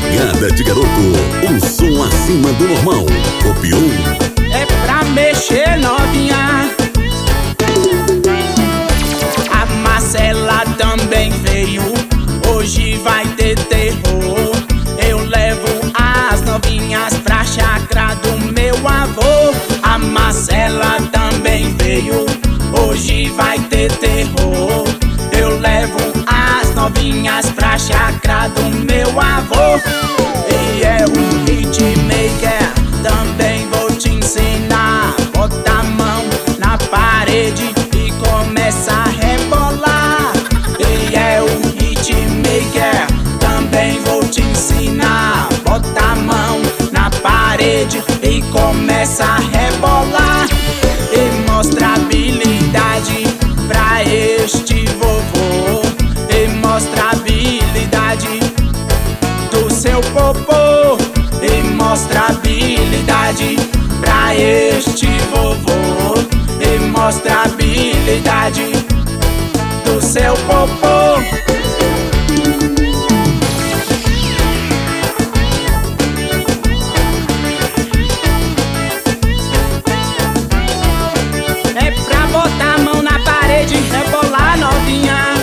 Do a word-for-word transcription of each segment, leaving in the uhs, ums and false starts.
pegada de garoto, um som acima do normal. Copiou? É pra mexer, novinha. A Marcela também veio, hoje vai ter terror. Eu levo as novinhas pra chácara do meu avô. A Marcela também veio, hoje vai ter terror. Eu levo as novinhas pra chácara do meu avô. E é um hitmaker, também vou te ensinar. Bota a mão na parede e começa a rebolar. E é um hitmaker, também vou te ensinar. Bota a mão na parede e começa a rebolar. E mostra habilidade pra este vovô. E mostra habilidade do seu popô. E mostra habilidade pra este vovô. E mostra habilidade do seu popô. É pra botar a mão na parede e rebolar, novinha.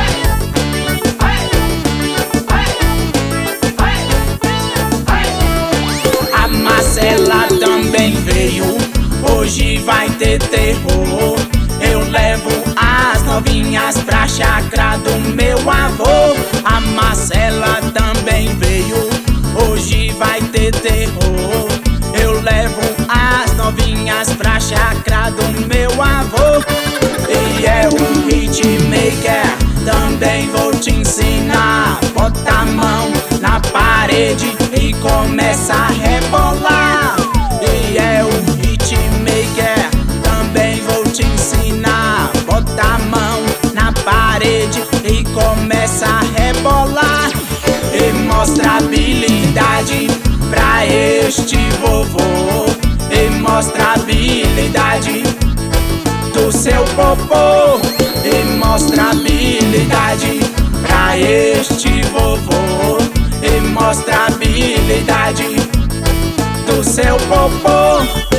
A Marcela também veio, hoje vai ter terror. Eu levo as novinhas pra chácara do meu avô. A Marcela também veio, hoje vai ter terror. Eu levo as novinhas pra chácara do meu avô. E é um hitmaker, também vou te ensinar. Bota a mão na parede e começa a rebolar. E é um hitmaker, também vou te ensinar. Bota a mão na parede e começa a rebolar. E mostra habilidade pra este vovô. E mostra habilidade do seu popô. E mostra habilidade pra este vovô. E mostra habilidade do seu popô.